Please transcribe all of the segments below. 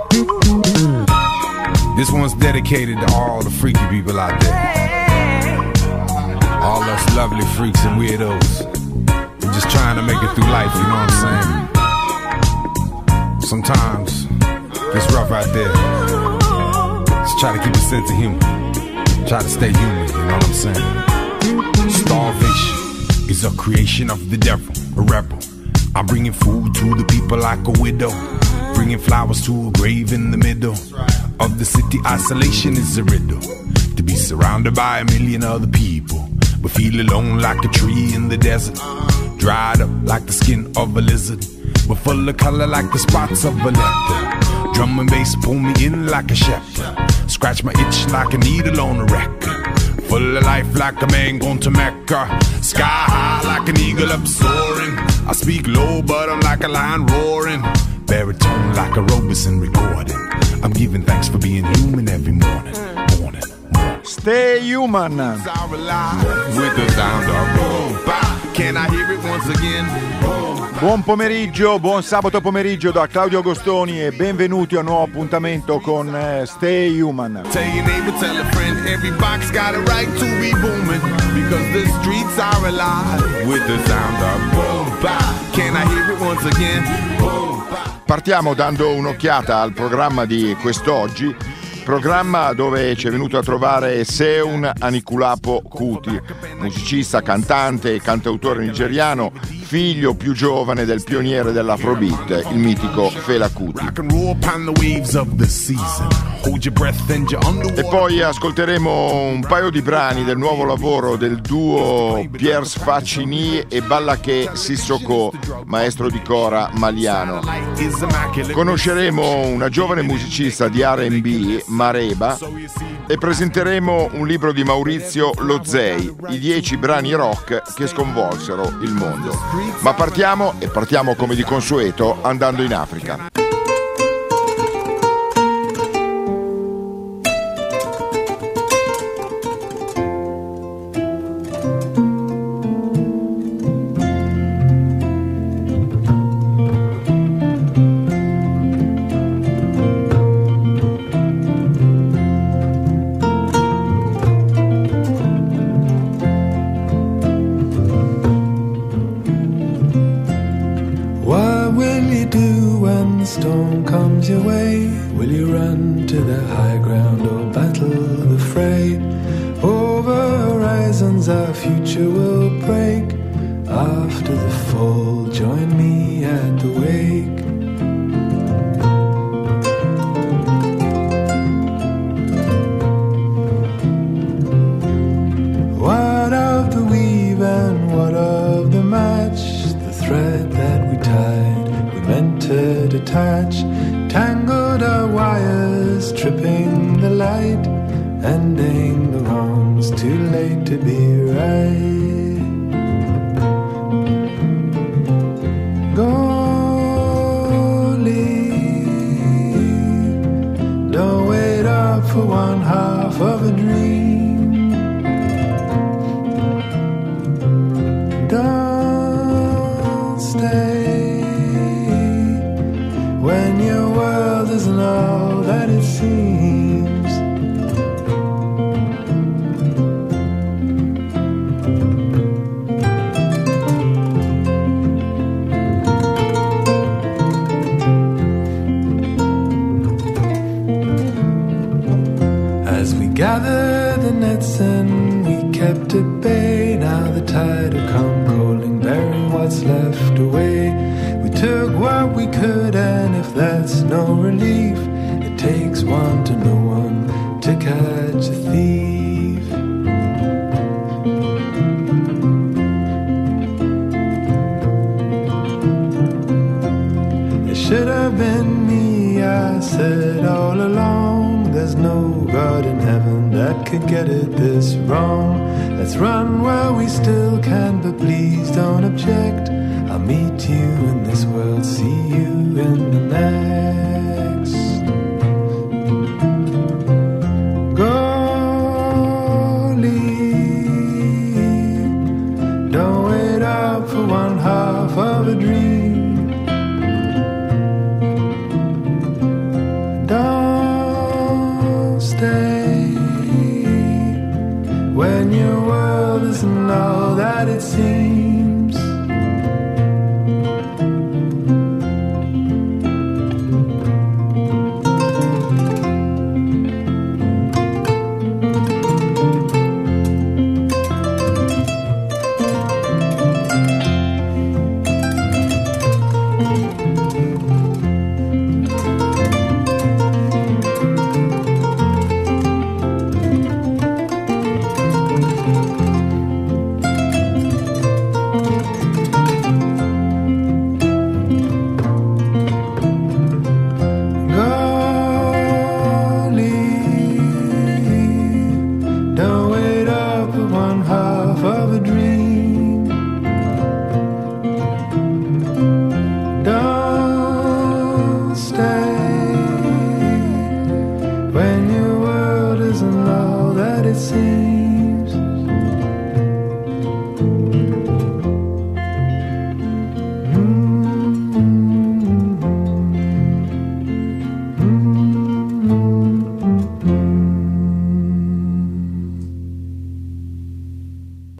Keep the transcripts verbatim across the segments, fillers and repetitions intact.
This one's dedicated to all the freaky people out there. All us lovely freaks and weirdos. We're just trying to make it through life, you know what I'm saying? Sometimes it's rough out there. Just try to keep a sense of humor. Try to stay human, you know what I'm saying? Starvation is a creation of the devil, a rebel. I'm bringing food to the people like a widow, bringing flowers to a grave in the middle of the city. Isolation is a riddle. To be surrounded by a million other people, but feel alone like a tree in the desert, dried up like the skin of a lizard, but full of color like the spots of a leopard. Drum and bass pull me in like a shepherd, scratch my itch like a needle on a record. Full of life like a man going to Mecca, sky high like an eagle up soaring. I speak low but I'm like a lion roaring, baritone like a Robeson recording. I'm giving thanks for being human every morning, morning, morning. Stay human. With the sound of boom, bop. Can I hear it once again? Buon pomeriggio, buon sabato pomeriggio da Claudio Agostoni e benvenuti a un nuovo appuntamento con uh, Stay Human. Tell your neighbor, tell a friend, every box got a right to be booming, because the streets are alive with the sound of boom, bop. Can I hear it once again? Boom, bop. Partiamo dando un'occhiata al programma di quest'oggi, programma dove ci è venuto a trovare Seun Anikulapo Kuti, musicista, cantante e cantautore nigeriano, figlio più giovane del pioniere dell'Afrobeat, il mitico Fela Kuti. E poi ascolteremo un paio di brani del nuovo lavoro del duo Piers Faccini e Ballaké Sissoko, maestro di cora maliano. Conosceremo una giovane musicista di R and B, Mareba, e presenteremo un libro di Maurizio Lozei, i dieci brani rock che sconvolsero il mondo. Ma partiamo, e partiamo come di consueto, andando in Africa.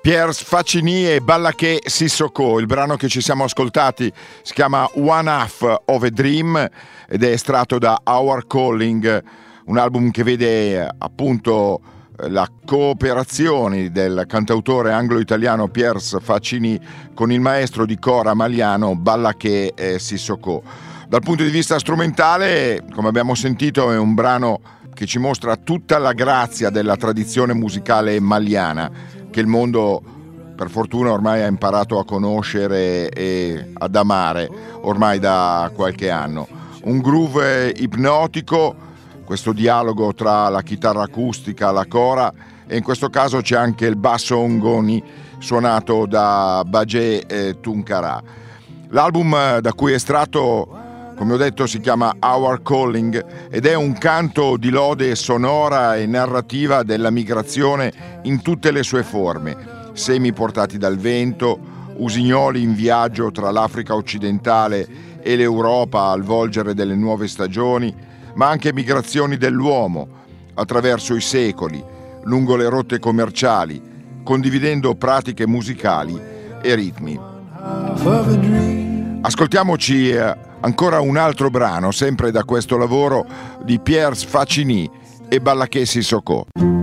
Piers Faccini e Ballaché Sissoko. Il brano che ci siamo ascoltati si chiama One Half of a Dream ed è estratto da Our Calling, un album che vede appunto la cooperazione del cantautore anglo-italiano Piers Faccini con il maestro di cora maliano Ballaché Sissoko. Dal punto di vista strumentale, come abbiamo sentito, è un brano che ci mostra tutta la grazia della tradizione musicale maliana che il mondo per fortuna ormai ha imparato a conoscere e ad amare ormai da qualche anno. Un groove ipnotico, questo dialogo tra la chitarra acustica, la cora e in questo caso c'è anche il basso ngoni suonato da Bajé eh, Tunkara. L'album da cui è estratto, come ho detto, si chiama Our Calling ed è un canto di lode sonora e narrativa della migrazione in tutte le sue forme: semi portati dal vento, usignoli in viaggio tra l'Africa occidentale e l'Europa al volgere delle nuove stagioni, ma anche migrazioni dell'uomo attraverso i secoli, lungo le rotte commerciali, condividendo pratiche musicali e ritmi. Ascoltiamoci ancora un altro brano, sempre da questo lavoro di Piers Faccini e Ballaché Sissoko.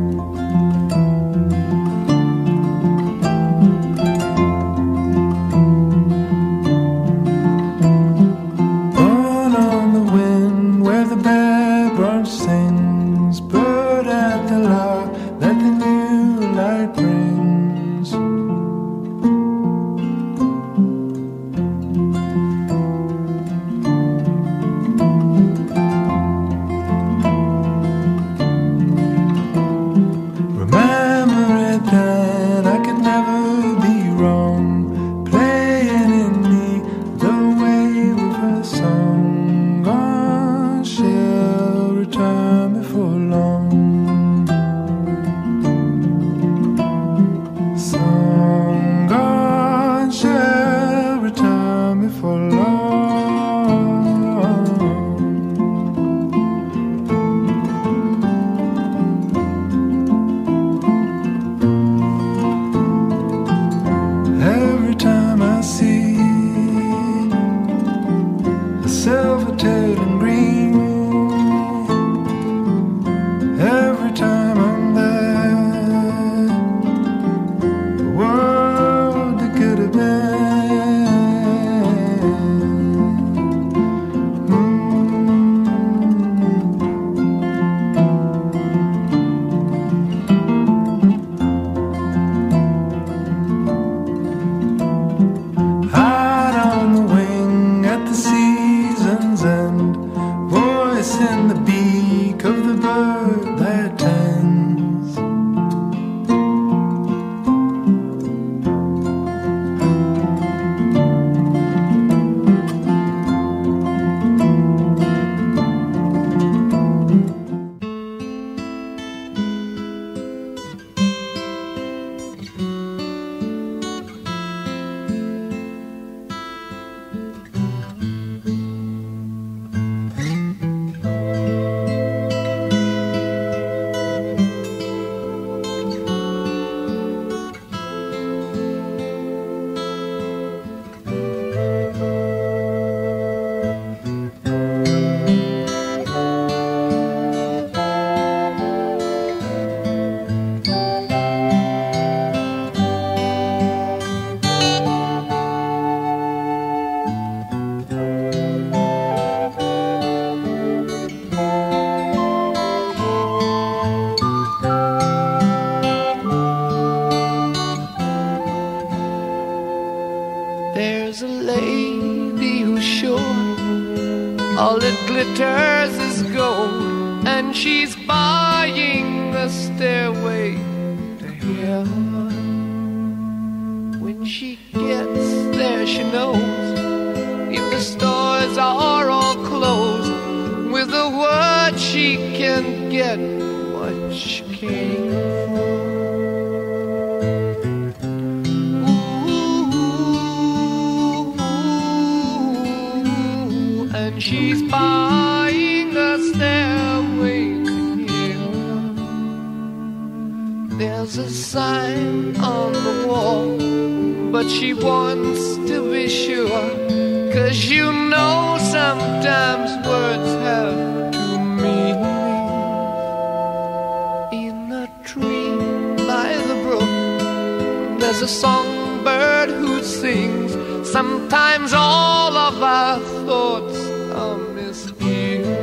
All that glitters is gold, and she's buying the stairway to heaven. When she gets there, she knows if the stores are all closed, with a word she can get what she came for. She's buying a stairway to heaven. There's a a sign on the wall, but she wants to be sure, 'cause you know sometimes words have two meanings. In a tree by the brook, there's a songbird who sings. Sometimes all of our thoughts are misgiven.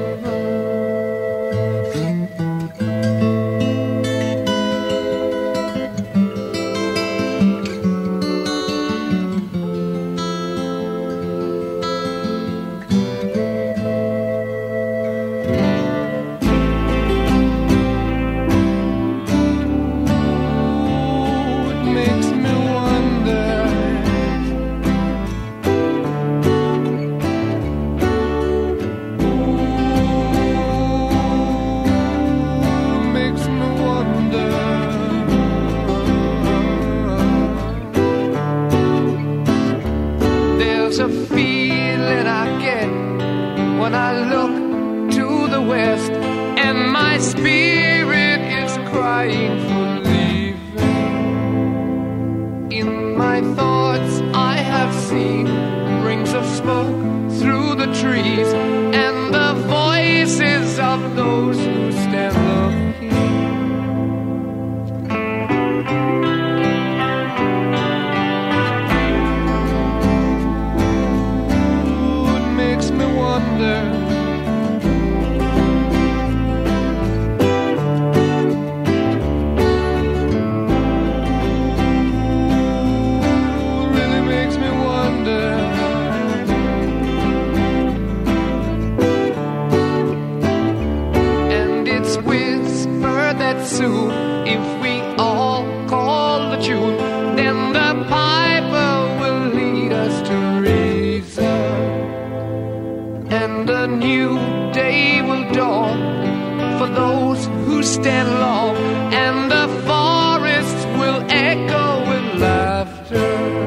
A feeling I get when I look to the west, and my spirit is crying for leaving. In my thoughts I have seen rings of smoke through the trees, and the voices of those who stand looking. If we all call the tune, then the piper will lead us to reason, and a new day will dawn for those who stand long, and the forests will echo with laughter.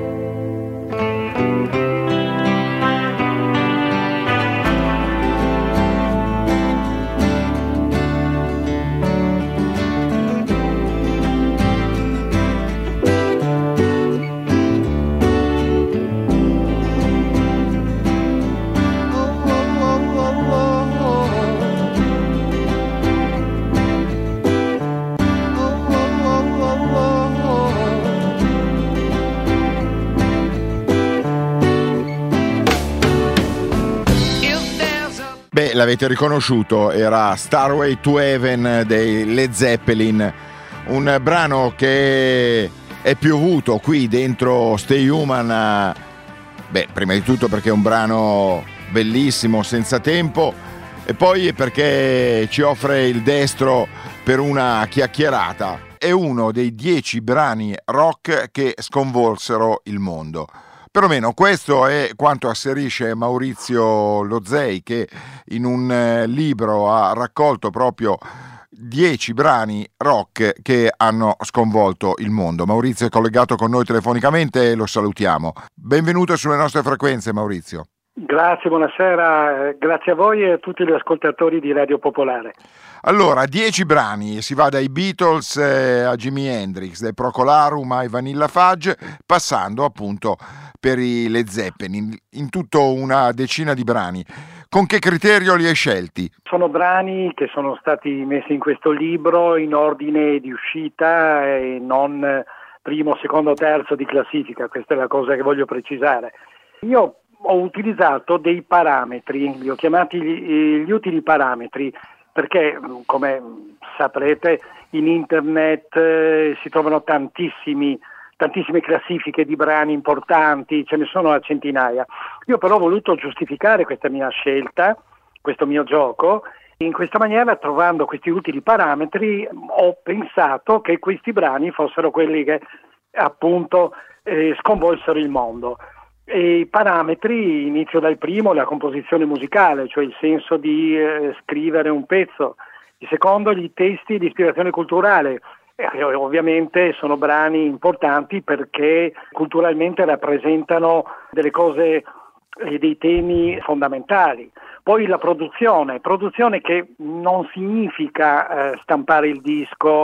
Beh, l'avete riconosciuto, era Starway to Heaven dei Led Zeppelin, un brano che è piovuto qui dentro Stay Human, beh, prima di tutto perché è un brano bellissimo, senza tempo, e poi perché ci offre il destro per una chiacchierata. È uno dei dieci brani rock che sconvolsero il mondo. Perlomeno questo è quanto asserisce Maurizio Lozei, che in un libro ha raccolto proprio dieci brani rock che hanno sconvolto il mondo. Maurizio è collegato con noi telefonicamente e lo salutiamo. Benvenuto sulle nostre frequenze, Maurizio. Grazie, buonasera, grazie a voi e a tutti gli ascoltatori di Radio Popolare. Allora, dieci brani, si va dai Beatles eh, a Jimi Hendrix, dai Procolarum ai Vanilla Fudge, passando appunto per i Led Zeppelin, in tutto una decina di brani. Con che criterio li hai scelti? Sono brani che sono stati messi in questo libro in ordine di uscita e non primo, secondo, terzo di classifica, questa è la cosa che voglio precisare. Io ho utilizzato dei parametri, li ho chiamati gli, gli utili parametri, perché come saprete in internet eh, si trovano tantissimi, tantissime classifiche di brani importanti, ce ne sono a centinaia. Io però ho voluto giustificare questa mia scelta, questo mio gioco. In questa maniera, trovando questi utili parametri, ho pensato che questi brani fossero quelli che appunto eh, sconvolsero il mondo. E i parametri, inizio dal primo, la composizione musicale, cioè il senso di eh, scrivere un pezzo. Il secondo, gli testi di ispirazione culturale. Eh, ovviamente sono brani importanti perché culturalmente rappresentano delle cose e dei temi fondamentali. Poi la produzione, produzione che non significa eh, stampare il disco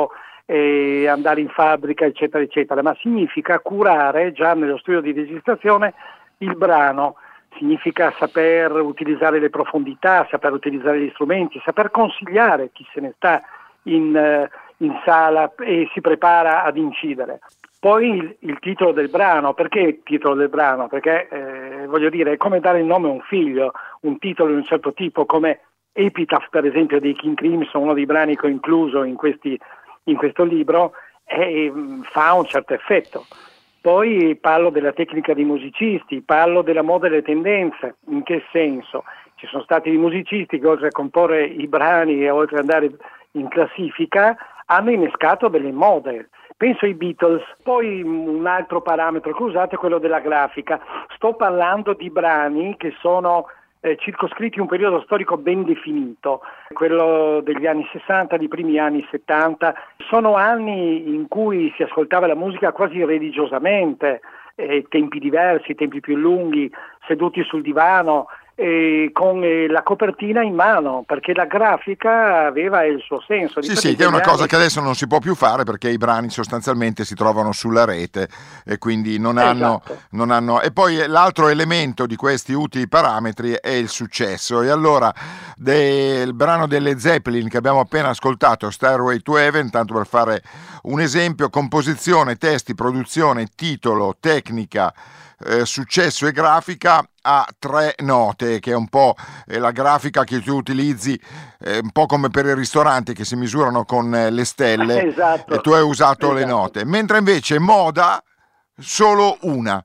e andare in fabbrica, eccetera, eccetera, ma significa curare già nello studio di registrazione il brano, significa saper utilizzare le profondità, saper utilizzare gli strumenti, saper consigliare chi se ne sta in, in sala e si prepara ad incidere. Poi il, il titolo del brano, perché il titolo del brano? Perché eh, voglio dire, è come dare il nome a un figlio, un titolo di un certo tipo, come Epitaph per esempio dei King Crimson, uno dei brani che ho incluso in, questi, in questo libro, e fa un certo effetto. Poi parlo della tecnica dei musicisti, parlo della moda e delle tendenze. In che senso? Ci sono stati dei musicisti che oltre a comporre i brani e oltre ad andare in classifica hanno innescato delle mode. Penso ai Beatles. Poi un altro parametro che ho usato è quello della grafica. Sto parlando di brani che sono eh, circoscritti in un periodo storico ben definito, quello degli anni sessanta, dei primi anni settanta. Sono anni in cui si ascoltava la musica quasi religiosamente, eh, tempi diversi, tempi più lunghi, seduti sul divano, eh, con eh, la copertina in mano, perché la grafica aveva il suo senso. Sì, sì, che è una cosa che adesso non si può più fare perché i brani sostanzialmente si trovano sulla rete e quindi non hanno, esatto. non hanno... E poi l'altro elemento di questi utili parametri è il successo. E allora del brano delle Zeppelin che abbiamo appena ascoltato, Stairway to Heaven, tanto per fare un esempio, composizione, testi, produzione, titolo, tecnica, Eh, successo e grafica a tre note, che è un po' eh, la grafica che tu utilizzi, eh, un po' come per i ristoranti che si misurano con eh, le stelle. Esatto. E tu hai usato Esatto. le note, mentre invece moda solo una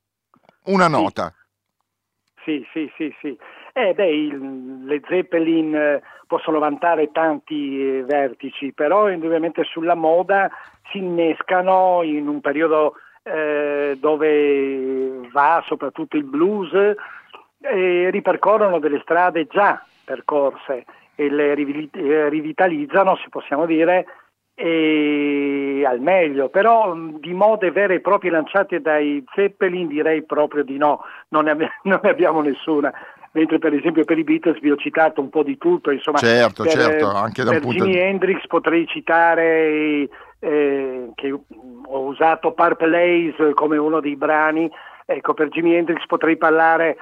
una nota. Sì, sì, sì, sì. Eh, beh, il, le Zeppelin eh, possono vantare tanti eh, vertici, però indubbiamente sulla moda si innescano in un periodo Eh, dove va soprattutto il blues, e ripercorrono delle strade già percorse e le rivitalizzano, se possiamo dire, e al meglio. Però di mode vere e proprie lanciate dai Zeppelin direi proprio di no, non ne, abbi- non ne abbiamo nessuna. Mentre per esempio per i Beatles vi ho citato un po' di tutto, insomma. Certo, per, certo, anche da un per punto Jimi di... Hendrix potrei citare eh, che ho usato Purple Haze come uno dei brani. Ecco, per Jimi Hendrix potrei parlare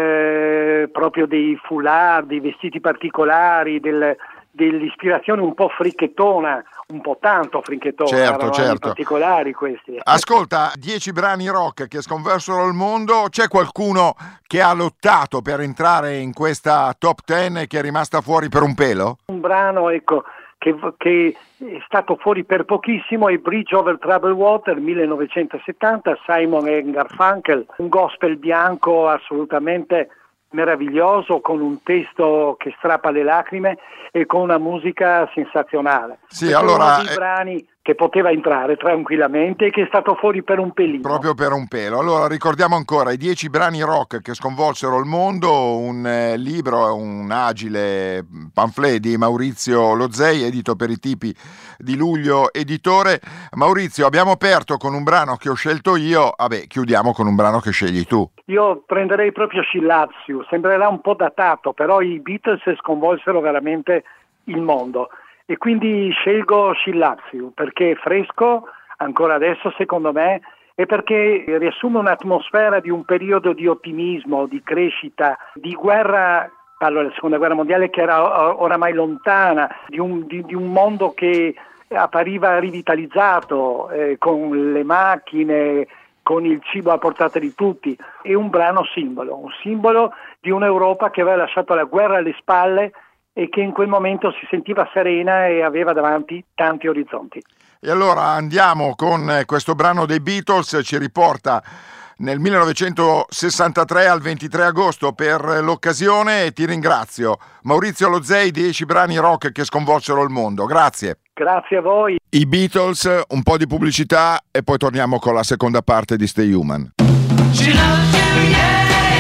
eh, proprio dei foulard, dei vestiti particolari, del, dell'ispirazione un po' fricchettona, un po' tanto fricchettona, Certo, erano certo. anni particolari questi. Ascolta, dieci brani rock che sconversero il mondo, c'è qualcuno che ha lottato per entrare in questa top ten e che è rimasta fuori per un pelo? Un brano, ecco, che, che è stato fuori per pochissimo è Bridge Over Troubled Water, millenovecentosettanta, Simon and Garfunkel, un gospel bianco assolutamente meraviglioso, con un testo che strappa le lacrime e con una musica sensazionale. Sì, Perché allora, uno dei eh... brani che poteva entrare tranquillamente e che è stato fuori per un pelino. Proprio per un pelo. Allora ricordiamo ancora i dieci brani rock che sconvolsero il mondo, un eh, libro, un agile pamphlet di Maurizio Lozei, edito per i tipi di Luglio Editore. Maurizio, abbiamo aperto con un brano che ho scelto io, vabbè, chiudiamo con un brano che scegli tu. Io prenderei proprio She Loves You, sembrerà un po' datato, però i Beatles sconvolsero veramente il mondo. E quindi scelgo She Loves You perché è fresco ancora adesso secondo me e perché riassume un'atmosfera di un periodo di ottimismo, di crescita, di guerra, parlo della seconda guerra mondiale che era oramai lontana, di un, di, di un mondo che appariva rivitalizzato eh, con le macchine, con il cibo a portata di tutti. È un brano simbolo, un simbolo di un'Europa che aveva lasciato la guerra alle spalle e che in quel momento si sentiva serena e aveva davanti tanti orizzonti. E allora andiamo con questo brano dei Beatles, ci riporta nel millenovecentosessantatré al ventitré agosto per l'occasione e ti ringrazio. Maurizio Lozei, dieci brani rock che sconvolsero il mondo, grazie. Grazie a voi. I Beatles, un po' di pubblicità e poi torniamo con la seconda parte di Stay Human. She loves you, yeah.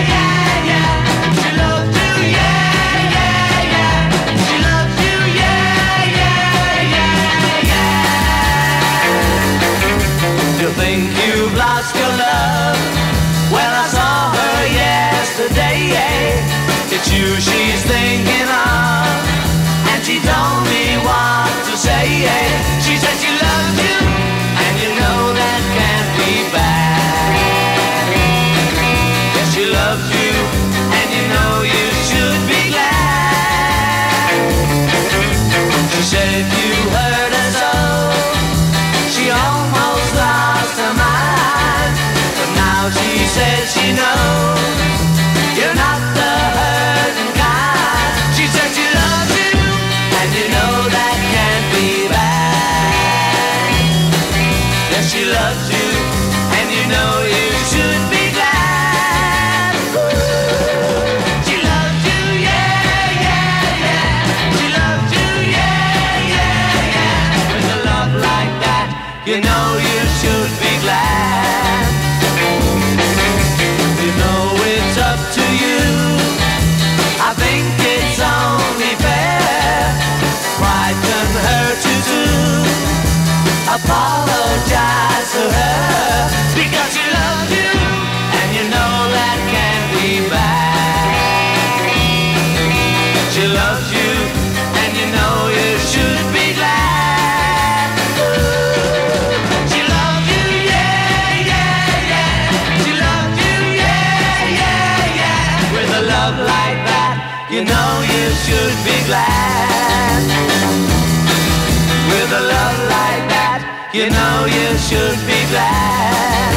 Think you've lost your love? Well, I saw her yesterday. It's you she's thinking of, and she told me what to say. She said she loves you know you should be glad. You know it's up to you. I think it's only fair. Why can hurt you too? Apologize to her because she loves you, and you know that can't be bad. She loves you, and you know you should be glad. Ooh, she loves you, yeah, yeah, yeah. She loves you, yeah, yeah, yeah. With a love like that, you know you should be glad. With a love like that, you know you should be glad.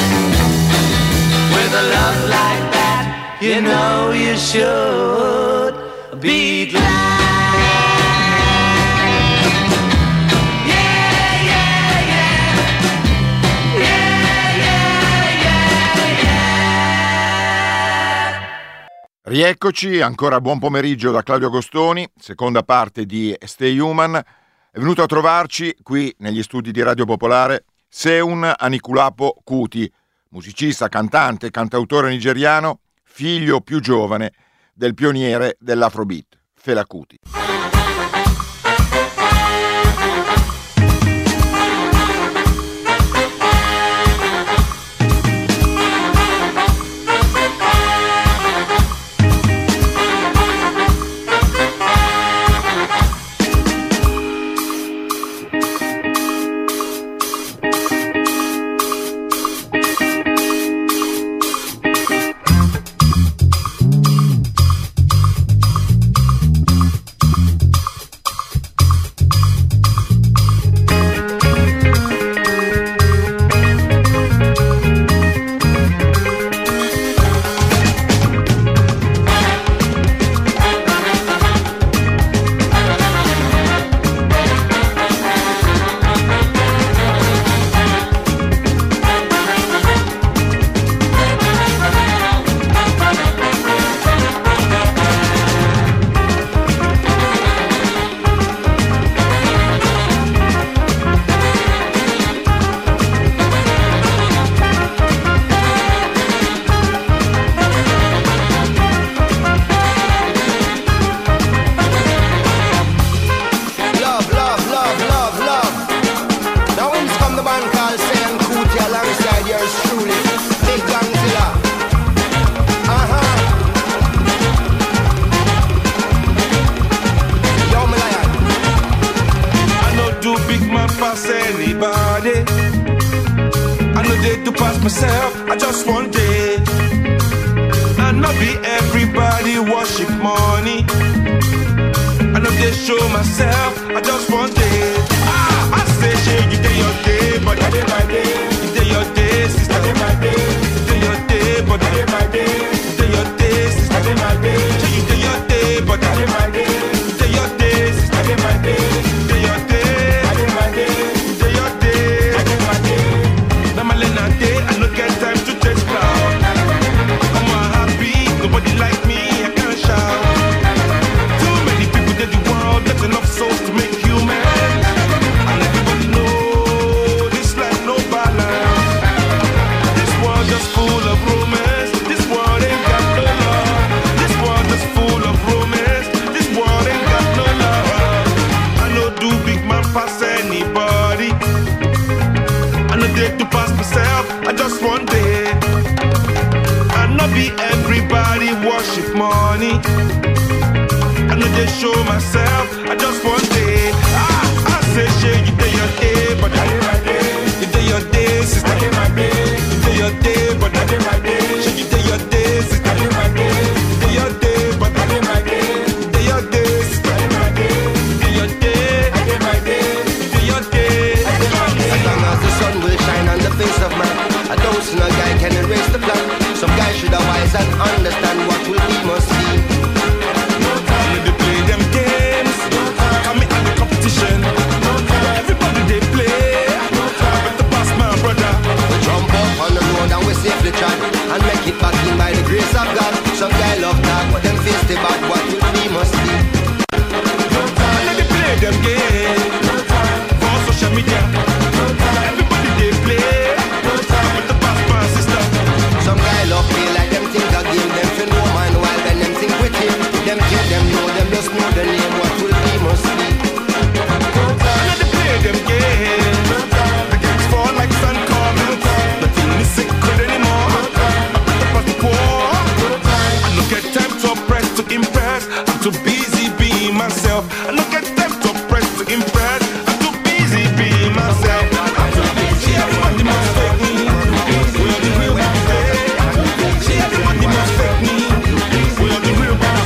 With a love like that, you know you should be glad. Yeah, yeah, yeah. Yeah, yeah, yeah, yeah. Rieccoci, ancora buon pomeriggio da Claudio Agostoni, seconda parte di Stay Human. È venuto a trovarci qui negli studi di Radio Popolare Seun Anikulapo Kuti, musicista, cantante, cantautore nigeriano, figlio più giovane del pioniere dell'Afrobeat, Fela Kuti. Understand what we must be. No time to play them games. Come saying what will be must be. Another play them game. The games fall like sun coming. Nothing is sacred anymore. I put up at the war. I don't get time to oppress, to impress. I'm too busy being myself. I don't get time to oppress, to impress. I'm too busy being myself. I'm too busy. Everybody must fake me. We are the real ones. See everybody must fake me. We are the real ones.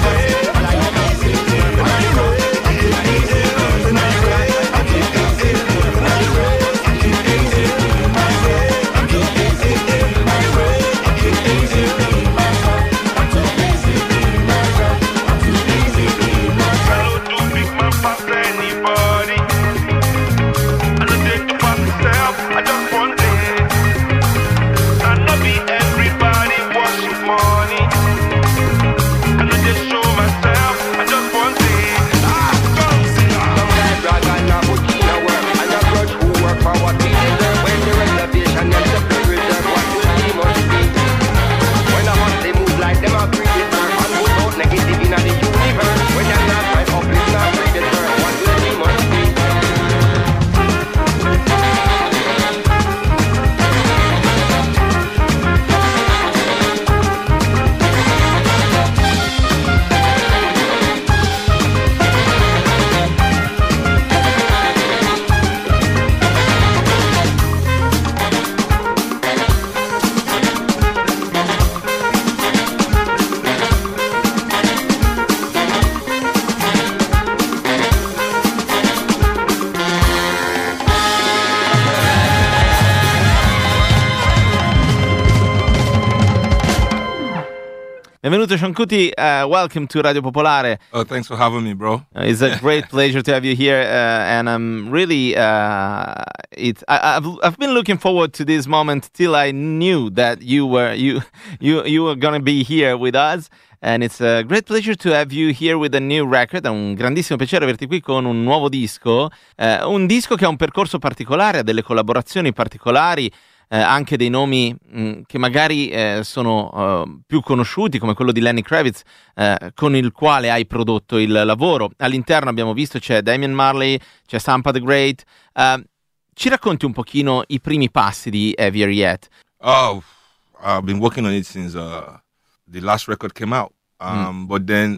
Benvenuto Sean Kuti, uh, welcome to Radio Popolare. Oh, thanks for having me, bro. Uh, it's a great pleasure to have you here, uh, and I'm really, uh, it. I, I've I've been looking forward to this moment till I knew that you were you you you were gonna be here with us. And it's a great pleasure to have you here with a new record. È un grandissimo piacere averti qui con un nuovo disco, uh, un disco che ha un percorso particolare, ha delle collaborazioni particolari. Eh, anche dei nomi mh, che magari eh, sono uh, più conosciuti, come quello di Lenny Kravitz, eh, con il quale hai prodotto il lavoro. All'interno abbiamo visto c'è Damian Marley, c'è Sampa the Great. Uh, ci racconti un pochino i primi passi di Heavier Yet? Oh, I've been working on it since uh, the last record came out. Um, mm. But then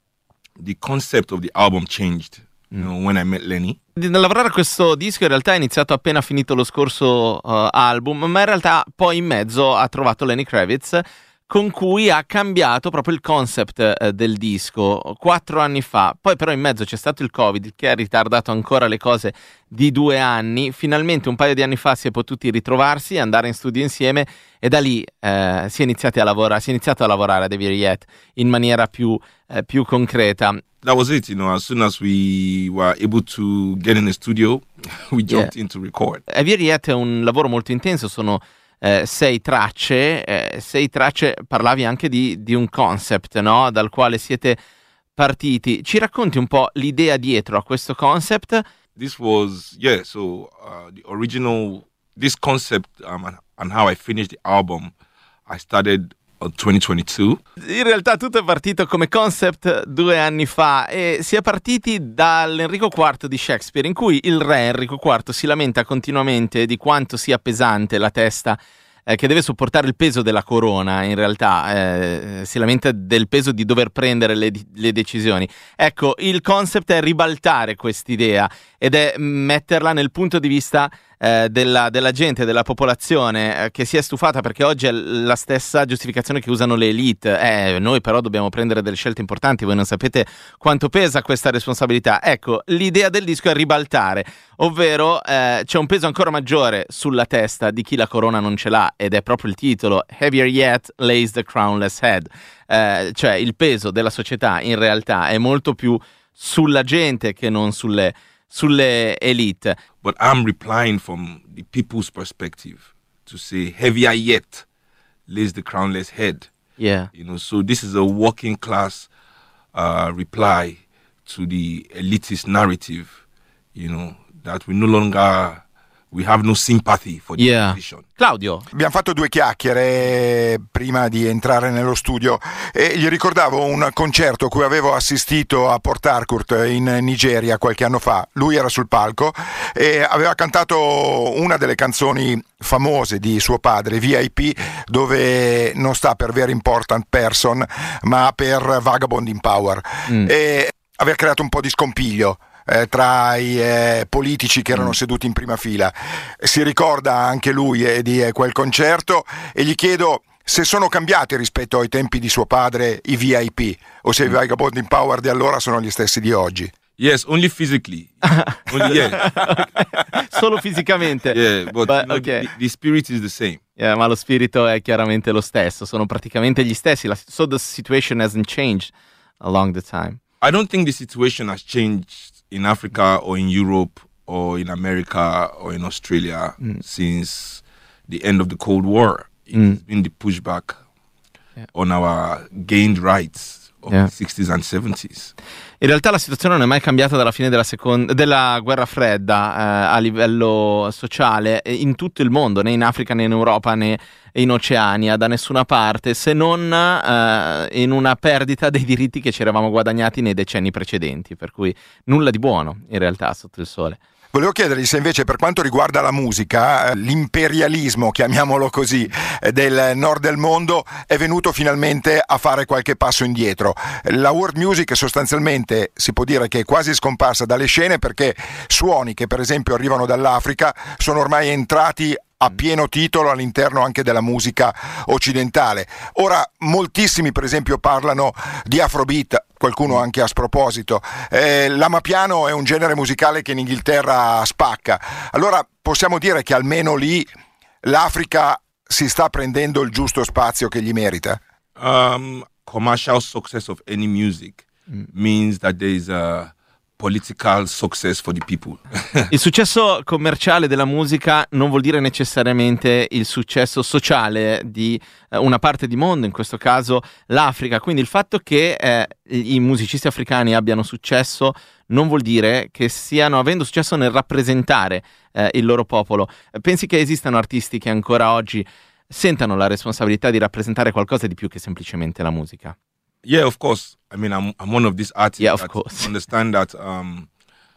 the concept of the album changed. You know, when I met Lenny. Nel lavorare a questo disco in realtà è iniziato appena finito lo scorso uh, album, ma in realtà poi in mezzo ha trovato Lenny Kravitz, con cui ha cambiato proprio il concept uh, del disco quattro anni fa. Poi però in mezzo c'è stato il Covid, che ha ritardato ancora le cose di due anni. Finalmente un paio di anni fa si è potuti ritrovarsi, andare in studio insieme, e da lì uh, si è iniziati a lavorare, si è iniziato a lavorare ad Heavier Yet in maniera più, uh, più concreta. That was it, you know, as soon as we were able to get in the studio, we jumped yeah. in to record. Heavier Yet è un lavoro molto intenso, sono eh, sei tracce, eh, sei tracce, parlavi anche di, di un concept, no? Dal quale siete partiti. Ci racconti un po' l'idea dietro a questo concept? This was, yeah, so uh, the original, this concept um, and, and how I finished the album, I started twenty twenty-two. In realtà tutto è partito come concept due anni fa e si è partiti dall'Enrico quarto di Shakespeare, in cui il re Enrico quarto si lamenta continuamente di quanto sia pesante la testa eh, che deve sopportare il peso della corona. In realtà eh, si lamenta del peso di dover prendere le, le decisioni. Ecco, il concept è ribaltare quest'idea ed è metterla nel punto di vista Eh, della, della gente, della popolazione eh, che si è stufata, perché oggi è la stessa giustificazione che usano le elite. Eh, noi però dobbiamo prendere delle scelte importanti, voi non sapete quanto pesa questa responsabilità. Ecco, l'idea del disco è ribaltare, ovvero eh, c'è un peso ancora maggiore sulla testa di chi la corona non ce l'ha, ed è proprio il titolo, Heavier Yet lays the crownless head. Eh, cioè il peso della società in realtà è molto più sulla gente che non sulle sulle elite. But I'm replying from the people's perspective to say heavier yet lays the crownless head. Yeah. You know, so this is a working class uh, reply to the elitist narrative, you know, that we no longer we have no sympathy for the Yeah. position. Claudio. Abbiamo fatto due chiacchiere prima di entrare nello studio e gli ricordavo un concerto a cui avevo assistito a Port Harcourt in Nigeria qualche anno fa. Lui era sul palco e aveva cantato una delle canzoni famose di suo padre, V I P, dove non sta per Very Important Person ma per Vagabond in Power. Mm. E aveva creato un po' di scompiglio Eh, tra i eh, politici che erano mm. seduti in prima fila. Si ricorda anche lui eh, di eh, quel concerto e gli chiedo se sono cambiati rispetto ai tempi di suo padre i V I P o se mm. i Vagabond in Power di allora sono gli stessi di oggi. Yes, only physically. only, yeah. Solo fisicamente. Yeah, but, but you know, okay. the, the spirit is the same. Yeah, ma lo spirito è chiaramente lo stesso, sono praticamente gli stessi. La, so the situation hasn't changed along the time. I don't think the situation has changed in Africa or in Europe or in America or in Australia mm. since the end of the Cold War. It's mm. been the pushback yeah. on our gained rights of yeah. the sixties and seventies. In realtà la situazione non è mai cambiata dalla fine della, seconda, della guerra fredda eh, a livello sociale in tutto il mondo, né in Africa né in Europa né in Oceania, da nessuna parte, se non eh, in una perdita dei diritti che ci eravamo guadagnati nei decenni precedenti, per cui nulla di buono in realtà sotto il sole. Volevo chiedergli se invece per quanto riguarda la musica, l'imperialismo, chiamiamolo così, del nord del mondo è venuto finalmente a fare qualche passo indietro. La world music sostanzialmente si può dire che è quasi scomparsa dalle scene perché suoni che per esempio arrivano dall'Africa sono ormai entrati a pieno titolo all'interno anche della musica occidentale. Ora moltissimi per esempio parlano di Afrobeat, qualcuno anche a sproposito. Eh, l'amapiano è un genere musicale che in Inghilterra spacca. Allora possiamo dire che almeno lì l'Africa si sta prendendo il giusto spazio che gli merita? Um, commercial success of any music mm. means that there is a political success for the people. Il successo commerciale della musica non vuol dire necessariamente il successo sociale di eh, una parte di mondo, in questo caso l'Africa. Quindi il fatto che eh, i musicisti africani abbiano successo non vuol dire che stiano avendo successo nel rappresentare eh, il loro popolo. Pensi che esistano artisti che ancora oggi sentano la responsabilità di rappresentare qualcosa di più che semplicemente la musica? Yeah, of course. I mean, I'm I'm one of these artists yeah, of that course. understand that um,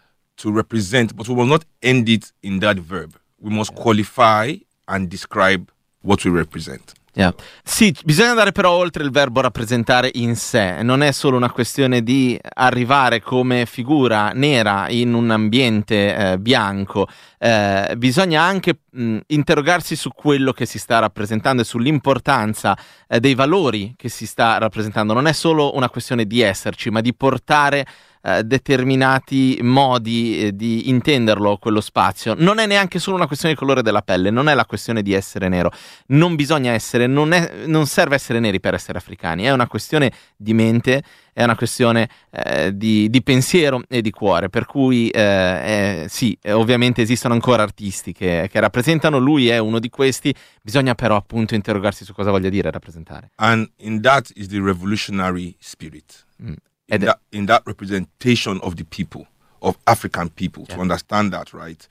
to represent, but we will not end it in that verb. We must yeah. qualify and describe what we represent. Yeah. Sì, bisogna andare però oltre il verbo rappresentare in sé. Non è solo una questione di arrivare come figura nera in un ambiente eh, bianco. Eh, bisogna anche mh, interrogarsi su quello che si sta rappresentando e sull'importanza eh, dei valori che si sta rappresentando. Non è solo una questione di esserci, ma di portare Uh, determinati modi eh, di intenderlo quello spazio. Non è neanche solo una questione di colore della pelle, non è la questione di essere nero, non bisogna essere, non, è, non serve essere neri per essere africani, è una questione di mente, è una questione eh, di, di pensiero e di cuore, per cui eh, eh, sì, ovviamente esistono ancora artisti che, che rappresentano, lui è uno di questi, bisogna però appunto interrogarsi su cosa voglia dire rappresentare. And in that is the revolutionary spirit. Mm. In that, in that representation of the people, of African people, yeah. to understand that, right?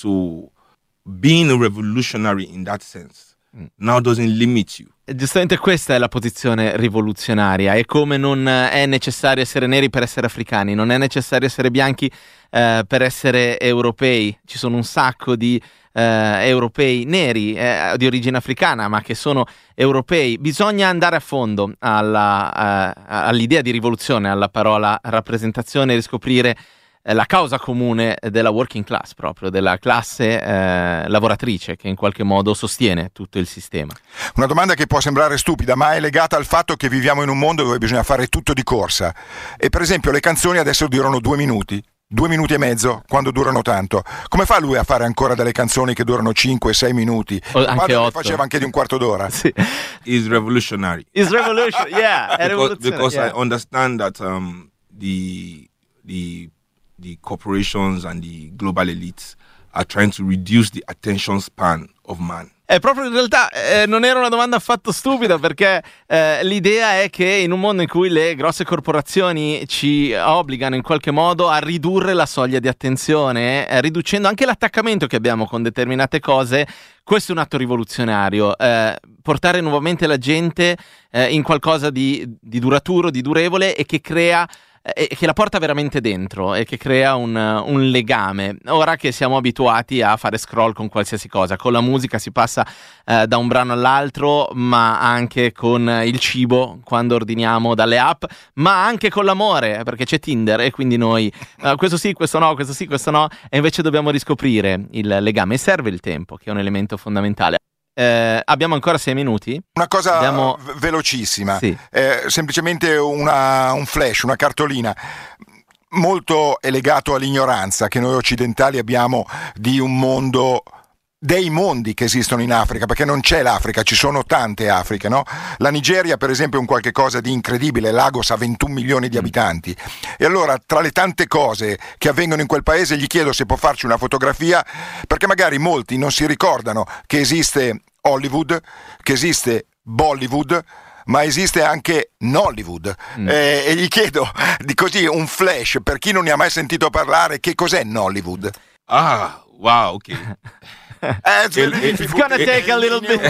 So being a revolutionary in that sense mm. now doesn't limit you. Giustamente questa è la posizione rivoluzionaria, è come non è necessario essere neri per essere africani, non è necessario essere bianchi eh, per essere europei. Ci sono un sacco di eh, europei neri eh, di origine africana ma che sono europei. Bisogna andare a fondo alla, uh, all'idea di rivoluzione, alla parola rappresentazione, e riscoprire eh, la causa comune della working class, proprio della classe eh, lavoratrice che in qualche modo sostiene tutto il sistema. Una domanda che può sembrare stupida ma è legata al fatto che viviamo in un mondo dove bisogna fare tutto di corsa e per esempio le canzoni adesso durano due minuti. Due minuti e mezzo, quando durano tanto. Come fa lui a fare ancora delle canzoni che durano cinque sei minuti? O anche otto. Faceva anche di un quarto d'ora. Sì. Is revolutionary. Is revolution, yeah. because because yeah. I understand that um, the the the corporations and the global elites are trying to reduce the attention span of man. È proprio in realtà eh, non era una domanda affatto stupida, perché eh, l'idea è che in un mondo in cui le grosse corporazioni ci obbligano in qualche modo a ridurre la soglia di attenzione, eh, riducendo anche l'attaccamento che abbiamo con determinate cose, questo è un atto rivoluzionario. Eh, portare nuovamente la gente eh, in qualcosa di, di duraturo, di durevole e che crea... e che la porta veramente dentro e che crea un, un legame. Ora che siamo abituati a fare scroll con qualsiasi cosa, con la musica si passa eh, da un brano all'altro, ma anche con il cibo quando ordiniamo dalle app, ma anche con l'amore, perché c'è Tinder e quindi noi eh, questo sì, questo no, questo sì, questo no, e invece dobbiamo riscoprire il legame e serve il tempo, che è un elemento fondamentale. Eh, abbiamo ancora sei minuti. Una cosa abbiamo... v- velocissima, sì. eh, semplicemente una, un flash, una cartolina. Molto è legato all'ignoranza che noi occidentali abbiamo di un mondo, dei mondi che esistono in Africa, perché non c'è l'Africa, ci sono tante Afriche, no? La Nigeria per esempio è un qualche cosa di incredibile, Lagos ha ventuno milioni di abitanti, e allora tra le tante cose che avvengono in quel paese gli chiedo se può farci una fotografia, perché magari molti non si ricordano che esiste Hollywood, che esiste Bollywood, ma esiste anche Nollywood. Mm. Eh, e gli chiedo di così un flash per chi non ne ha mai sentito parlare, che cos'è Nollywood? Ah, wow, ok. Uh, it's, it, it's gonna take a little bit.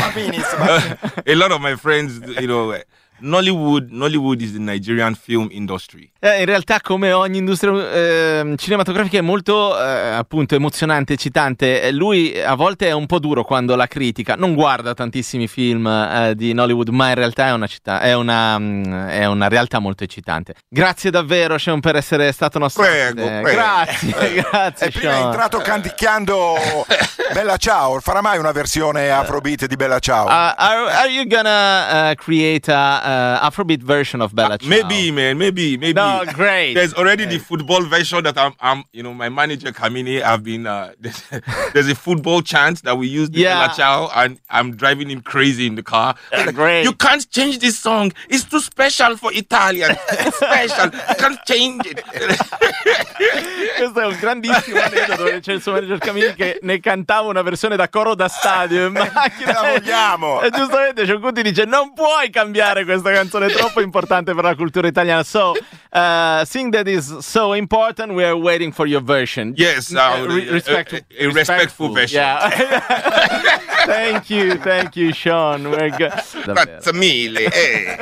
A lot of my friends, you know, Nollywood, Nollywood is the Nigerian film industry. Eh, in realtà, come ogni industria eh, cinematografica, è molto eh, appunto emozionante, eccitante. Lui a volte è un po' duro quando la critica. Non guarda tantissimi film eh, di Nollywood, ma in realtà è una, città, è, una, mh, è una realtà molto eccitante. Grazie davvero, Sean, per essere stato nostro prego, ospite. prego. Grazie, grazie. E prima è entrato canticchiando Bella Ciao. Farà mai una versione Afrobeat di Bella Ciao? Uh, are, are you gonna uh, create a uh, Afrobeat version of Bella Ciao? Maybe, man, maybe, maybe. No, great. There's already great. the football version that I'm, I'm, you know, my manager Kamini, I've been, uh, there's, there's a football chant that we use, the yeah. Bella Ciao, and I'm driving him crazy in the car. Like, great. You can't change this song. It's too special for Italian. It's special. You can't change it. Questo è un grandissimo aneddoto dove c'è il suo manager Camini che ne cantava una versione da coro da stadio in macchina. La vogliamo. E giustamente Scioccuti dice: non puoi cambiare questa canzone, è troppo importante per la cultura italiana. So, uh, seeing that is so important, we are waiting for your version. Yes, uh, uh, re- respect- a, a, a respectful version. Yeah. Thank you, thank you, Sean. We're good. Grazie mille. Eh.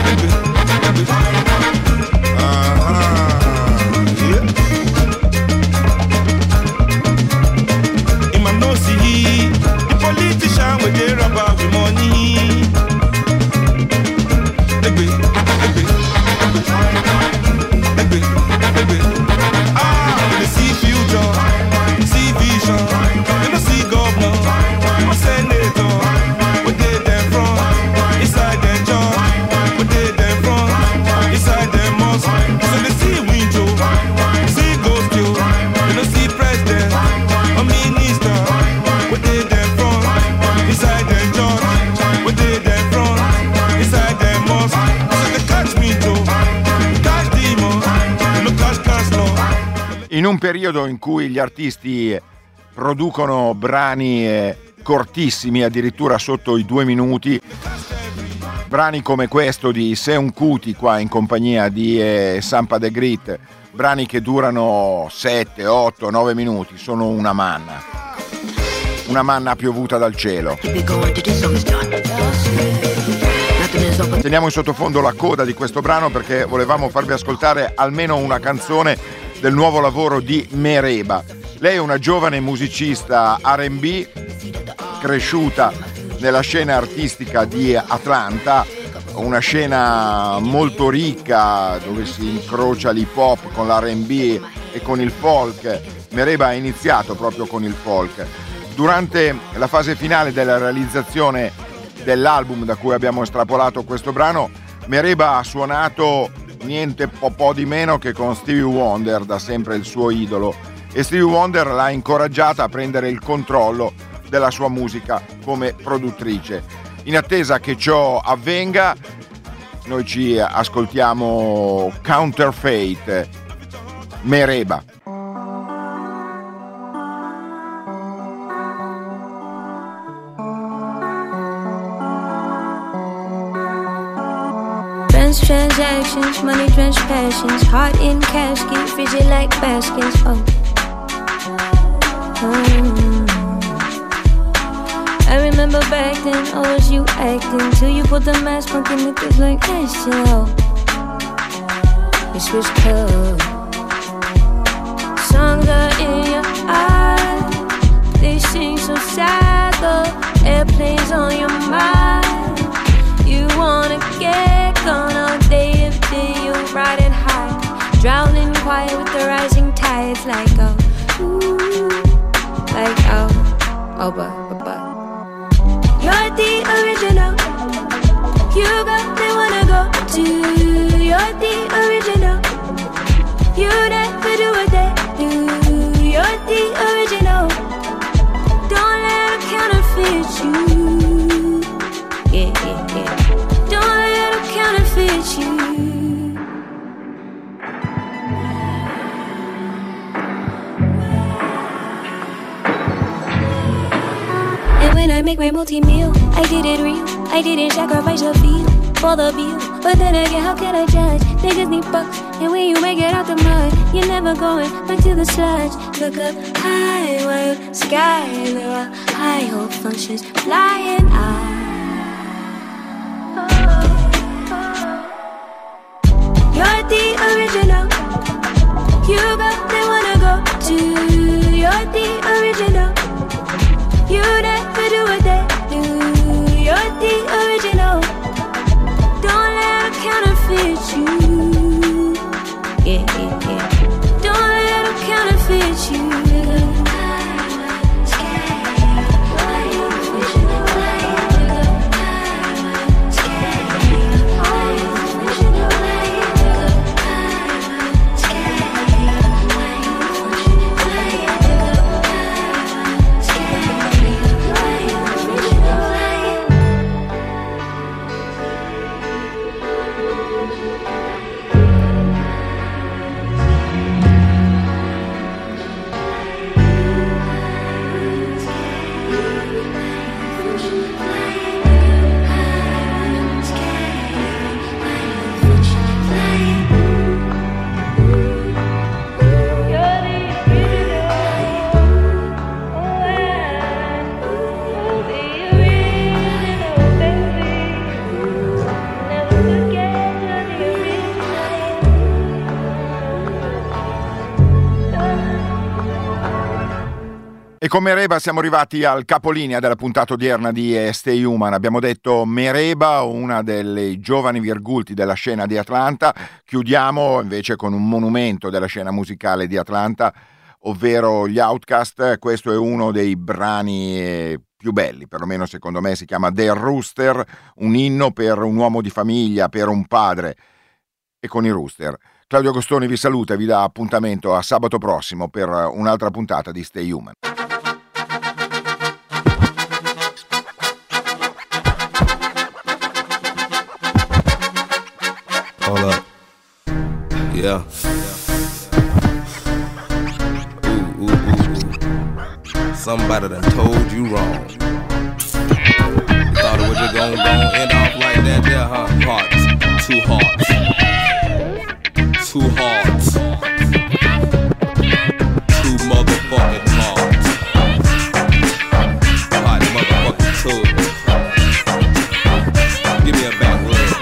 In un periodo in cui gli artisti producono brani cortissimi, addirittura sotto i due minuti, brani come questo di Seun Kuti qua in compagnia di eh, Sampa de Grit, brani che durano sette, otto, nove minuti, sono una manna, una manna piovuta dal cielo. Teniamo in sottofondo la coda di questo brano perché volevamo farvi ascoltare almeno una canzone del nuovo lavoro di Mereba. Lei è una giovane musicista R and B cresciuta nella scena artistica di Atlanta, una scena molto ricca dove si incrocia l'hip hop con l'R and B e con il folk. Mereba ha iniziato proprio con il folk. Durante la fase finale della realizzazione dell'album da cui abbiamo estrapolato questo brano, Mereba ha suonato niente po', po' di meno che con Stevie Wonder, da sempre il suo idolo, e Stevie Wonder l'ha incoraggiata a prendere il controllo della sua musica come produttrice. In attesa che ciò avvenga, noi ci ascoltiamo Counterfeit, Mereba. Transactions, money drenched passions, heart in casket, frigid like baskets. Oh, mm. I remember back then, oh, was you acting till you put the mask on the niggas like that shit. Oh, you switched colors, songs are in your eyes, they seem so sad. The airplane's on your mind, you wanna get gone all day if you riding high, drowning quiet with the rising tides, like oh, ooh, like oh, oh, but, but, but. You're the original, you got me wanna go to. You're the original, you never do what they do. You're the original, don't let them counterfeit you. Yeah, yeah, yeah. Don't let them counterfeit you. And when I make my multi-meal, I did it real, I didn't sacrifice a feel for the bill. But then again, how can I judge? Niggas need bucks, and when you make it out the mud, you're never going back to the sludge. Look up high, wild sky, there are high hope functions flying high. You're the original, you got me wanna go to. You're the original, you never do what they do. You're the original, don't let them counterfeit you. Yeah, yeah, yeah. Don't let them counterfeit you. con Mereba siamo arrivati al capolinea della puntata odierna di Stay Human. Abbiamo detto Mereba, una delle giovani virgulti della scena di Atlanta. Chiudiamo invece con un monumento della scena musicale di Atlanta, ovvero gli Outkast. Questo è uno dei brani più belli, perlomeno secondo me, si chiama The Rooster, un inno per un uomo di famiglia, per un padre, e con i Rooster. Claudio Agostoni vi saluta e vi dà appuntamento a sabato prossimo per un'altra puntata di Stay Human. Hold up. Yeah. Ooh, ooh, ooh, ooh. Somebody done told you wrong. You thought it was just gonna, gonna end off like that there, huh? Hearts. Two hearts. Two hearts. Two motherfucking hearts. Hot motherfucking two. Give me a back rub.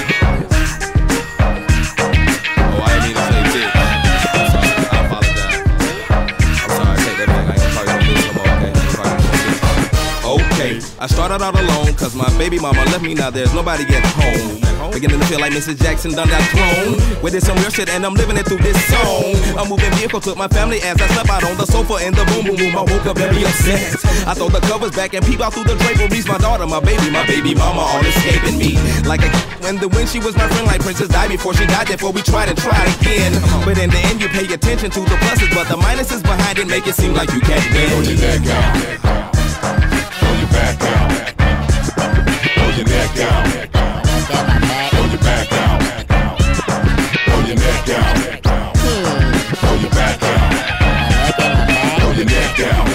Oh, I didn't mean to say bitch. I'm sorry, I apologize. I'm sorry, take that back. I ain't probably gonna do it no more, okay? I'm probably gonna do it. Okay, I started out alone, cause my baby mama left me, now there's nobody at home. Beginning to feel like Missus Jackson done that throne. With this some real shit and I'm living it through this song. A moving vehicle took my family as I slept out on the sofa in the boom boom boom. I woke up very upset. I throw the covers back and peep out through the draperies. My daughter, my baby, my baby mama all escaping me. Like a when the when she was my friend, like Princess died before she died, therefore we tried and tried again. But in the end you pay attention to the pluses, but the minuses behind it make it seem like you can't win. Throw your neck out. Throw your back out. Throw your neck out. Throw your back out. Throw your neck out. Throw your back out. Throw your neck out.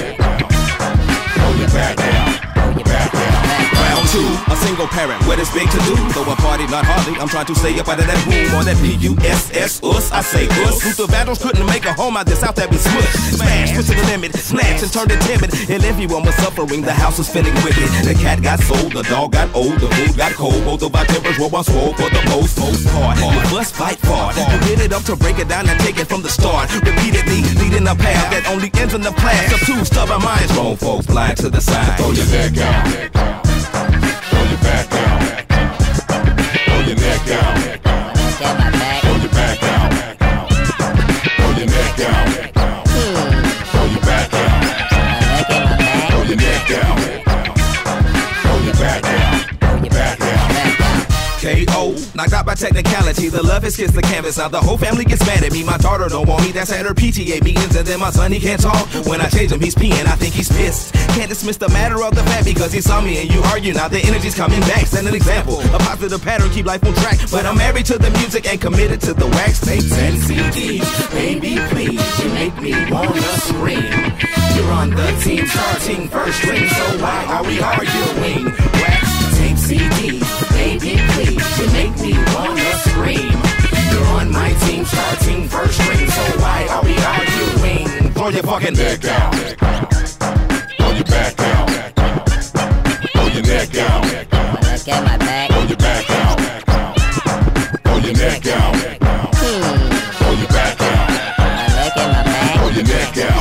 Throw your back out. Back out. Round two, a single parent, what is big to do? Throw a party, not hardly, I'm trying to stay up out of that room. On that P U S S, us, I say us. Luther Vandals couldn't make a home out this out that be smushed. Smash, push to the limit, snatch and turn it timid. And everyone was suffering, the house was feeling wicked. The cat got sold, the dog got old, the food got cold. Both of our tempers were on swole for the most, most part. You must fight for it. You get it up to break it down and take it from the start. Repeatedly, leading a path that only ends in the class of two stubborn minds. Grown folks blind to the side. Throw your neck out. Throw your back out. Throw your neck out. Throw your back out. Throw your neck out. Throw your back out. Throw your neck out. Throw your back out. Back out. K O, knocked out by technicality. The love has kissed the canvas. Now the whole family gets mad at me. My daughter don't want me. That's at her P T A meetings. And then my son, he can't talk. When I change him, he's peeing. I think he's pissed. Can't dismiss the matter of the fact because he saw me and you argue. Now the energy's coming back. Set an example. A positive pattern, keep life on track. But I'm married to the music and committed to the wax tapes and C Ds. Baby, please, you make me wanna scream. You're on the team starting first string. So why are we arguing? Wax tape C Ds. Baby, please, you make me wanna scream. You're on my team, starting first string. So why are we arguing? Throw your fucking neck out. Throw your back out. Throw your neck out. Throw your back out. Throw your neck out. Throw your back out. Throw your neck out.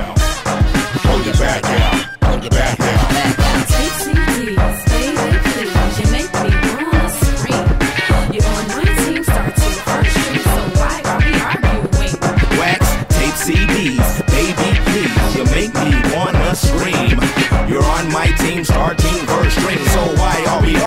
Throw your back out. Back out. Take C Ds, baby, please. You make me wanna scream. You're on my team, starting first string. So why are we arguing? Wax tape C Ds, baby, please. You make me wanna scream. You're on my team, starting first string. So why are we